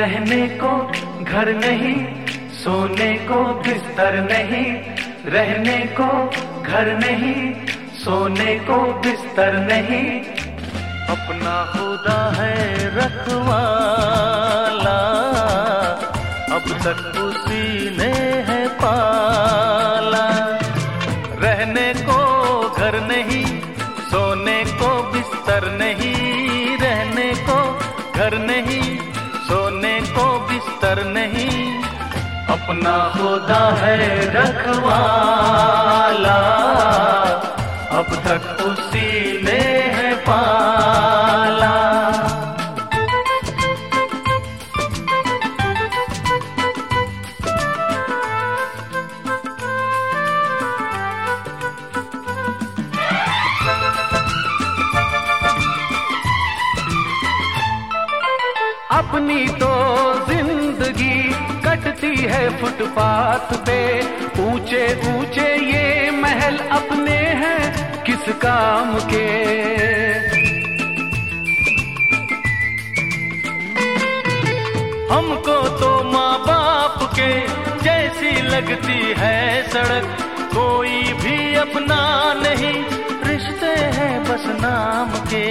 रहने को घर नहीं, सोने को बिस्तर नहीं, रहने को घर नहीं, सोने को बिस्तर नहीं, अपना खुदा है रखवाला, अब तक उसी ने है पाला। रहने को घर नहीं, सोने को बिस्तर नहीं, रहने को घर नहीं, सोने को बिस्तर नहीं, अपना खुदा है रखवाला, अब तक उसी ने है पाला। अपनी तो जिंदगी कटती है फुटपाथ पे, ऊंचे ऊंचे ये महल अपने हैं किस काम के। हमको तो माँ बाप के जैसी लगती है सड़क, कोई भी अपना नहीं, रिश्ते हैं बस नाम के।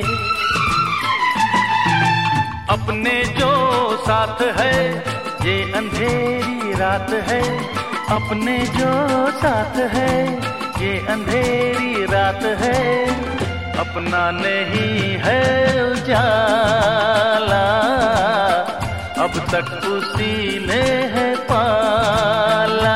अपने जो साथ है ये अंधेरी रात है, अपने जो साथ है ये अंधेरी रात है, अपना नहीं है उजाला, अब तक उसी ने है पाला।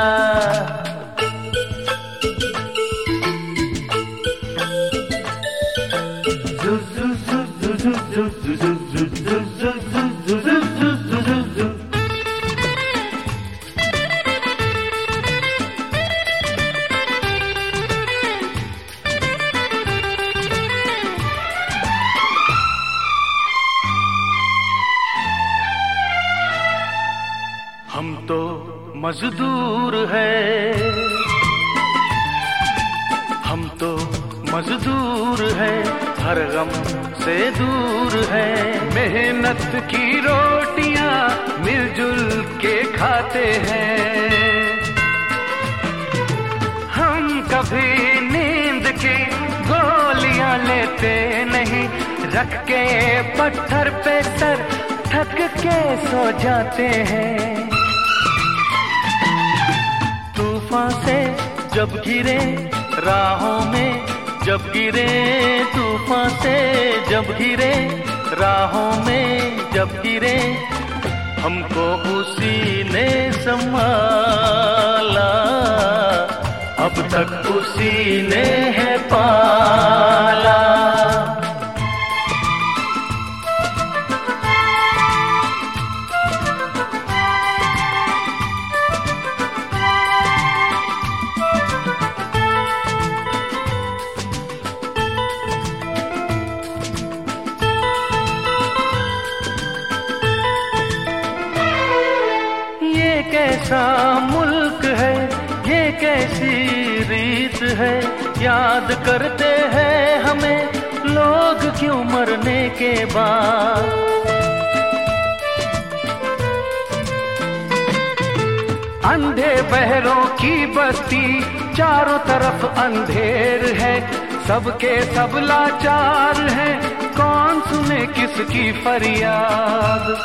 हम तो मजदूर है, हम तो मजदूर है, हर गम से दूर है, मेहनत की रोटियां मिलजुल के खाते हैं। हम कभी नींद की गोलियां लेते नहीं, रख के पत्थर पे सर थक के सो जाते हैं। तूफान से जब गिरे राहों में, जब गिरे तूफान से जब गिरे राहों में, जब गिरे हमको उसी ने संभाला, अब तक उसी ने है पाला। ये कैसा मुल्क है, ये कैसी रीत है, याद करते हैं हमें लोग क्यों मरने के बाद। अंधे बहरों की बस्ती, चारों तरफ अंधेर है, सबके सब लाचार हैं, कौन सुने किसकी फरियाद।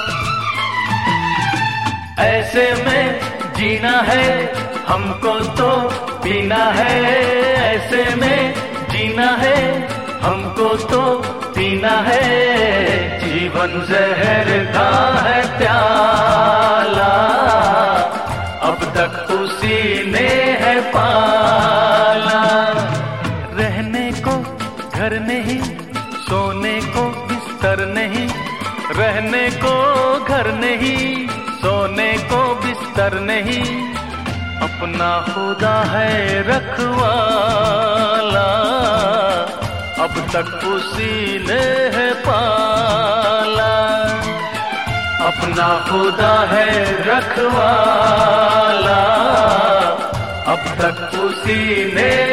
ऐसे में जीना है हमको तो पीना है, ऐसे में जीना है हमको तो पीना है, जीवन जहर का है प्याला, अब तक उसी ने है पाला। रहने को घर नहीं, सोने को बिस्तर नहीं, रहने को घर नहीं, सोने को बिस्तर नहीं, अपना खुदा है रखवाला, अब तक उसी ने है पाला। अपना खुदा है रखवाला, अब तक उसी ने